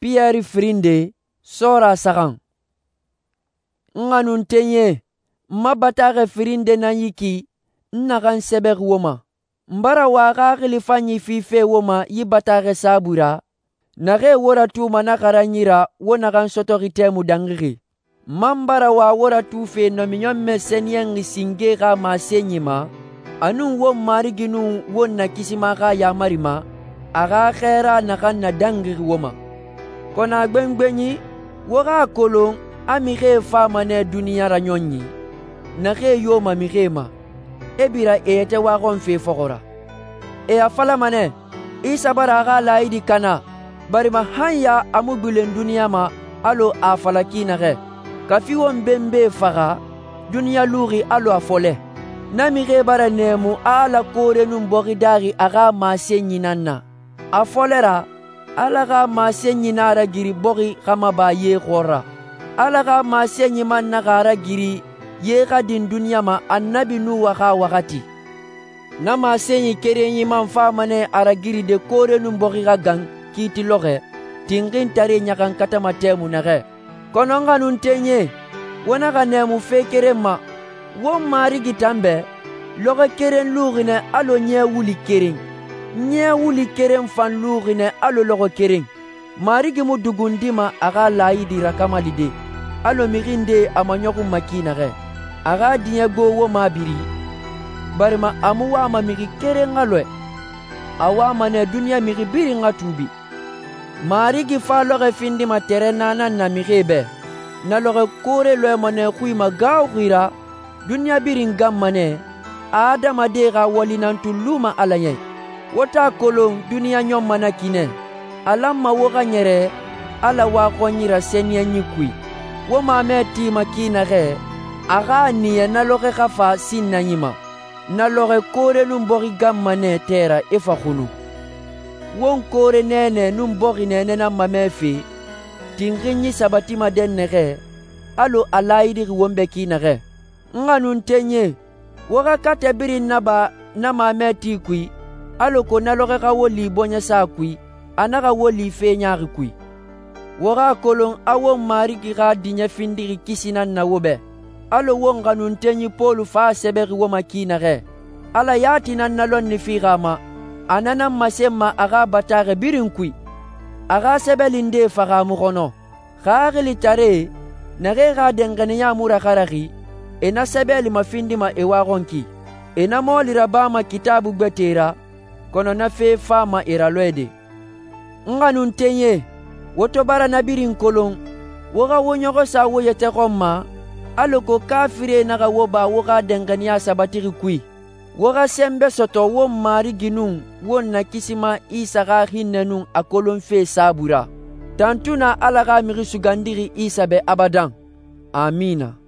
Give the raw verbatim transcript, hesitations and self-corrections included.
Pierre firinde sora sagan. Nganun tenye mabatare firinde na yiki nagan sebek woma. Mbara waga gilifanyi fife woma yibatare sabura. Nage wora tu manakara nyira wonagan sotorite mudangiri. Mambara wa wora tu fe nominyon mesenyen singe ga masenyima. Anu wo mariginu wo nakisima ga yamarima. Aga khera nagan na dangiri woma. Kona gbengbeni woga kolon amire fama ne dunia ranyonyi. Nage yoma mirema. Ebira eyete wagon fe fogora. E afala mane isabara aga laidi kana. Barima hanya amu bilen dunia ma alo afalaki nage. Kafi won bembe faga dunia luri alo afole. Namire bara nemu ala kore num boridari aga masenyi nanna. Afolera alaga masenyi nara giri bori kama ba ye khora. Alaga masenyi man nagara giri ye kadin dunia ma annabi nu waka wakati. Na masenyi kerenyi man famane ara giri de kore num borira gang kiti loge. Tingin tare nyakan kata matemu nage. Kononga nuntenye wonaga nemu fekere ma wo mari gitambe loge keren lugine alo nye wuli keren. Nye wuli keren fan lugine alo loge keren. Mari gimu dugundima aga laidi rakamalide. Alo mirinde amanyoku makinare. Aga dinya go wo mabiri. Barima amu wama miri keren alwe. Awama ne dunia miri biri ngatubi. Mari gi fa loge findi ma tere nana na mirebe. Na loge kore loe mane kui ma gao gira. Dunia birin gam mane. Adama dega wali nantu luma alaye. Wota kolon dunia nyom mana kine. Alamma woga nyere. Ala wako nyira senye nyikui. Woma meti makina ge. Aga niye na loge kafa sin na nyima. Na loge kore numbori gam mane tera efa khunu. Won kore nene numbori nene na mamefi. Tinginyi sabatima den nege. Alo alaidi wombe kinage. Nga nuntenye. Waga kate biri naba na mameti kui. Alo ko naloge ka woli bonya sa kui. Anaga woli fe nyari kui. Waga kolon awo mari ki ga dinya findiri kisina na wobe. Alo wonga nuntenye polu fa seberi woma kinage. Ala yati nan nalon ni firama. Anana masema aga batare birin kui. Aga sebelinde faga mukono. Khagili tare. Nage ga dengane ya mura karaki. Ena sebeli mafindi ma ewagonki. Ena moli rabama kitabu betera. Kono na fe fama iralwede. Nga nuntenye. Woto bara nabirin kolon. Woga wonyoko sa woyete koma. Aloko kafire naga woba woga dengane ya sabatiri kui. Woga sembe soto wo mari ginung. Wo nakisima isa ga hinnenung akolon fe sabura. Tantuna alaga miri sugandiri isa be abadan. Amina.